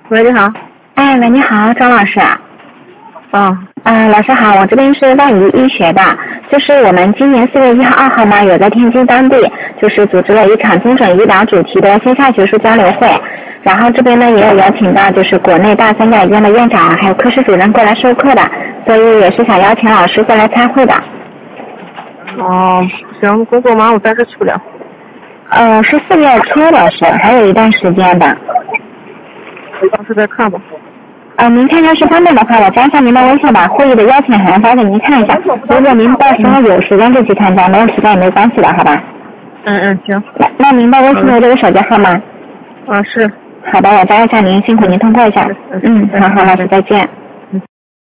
喂，你好。 哎，喂，你好，张老师。老师好，我这边是万宜医学的，就是我们今年4月1号、2号嘛，有在天津当地就是组织了一场精准医疗主题的线下学术交流会，然后这边呢也有邀请到就是国内大3甲医院的院长还有科室主任过来授课的，所以也是想邀请老师过来参会的。 行，工作忙我暂时去不了。 是4月初的事，还有一段时间的。 我当时再看吧。 您看要是方便的话，我加一下您的微信吧，会议的邀请函发给您看一下。如果您到时候有时间就去参加，没有时间也没关系的，好吧？ 行。 那您的微信有这个手机号吗？ 是。 好的，我加一下您，辛苦您通过一下。好，老师再见。